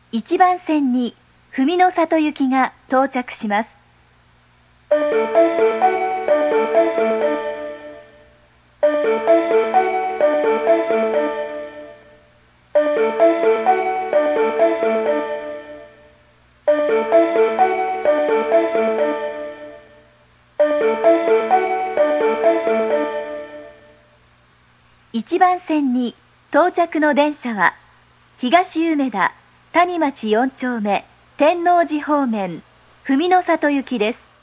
1番線に文の里行きが到着します。1番線に到着の電車は東梅田谷町4丁目天王寺方面文の里行きです。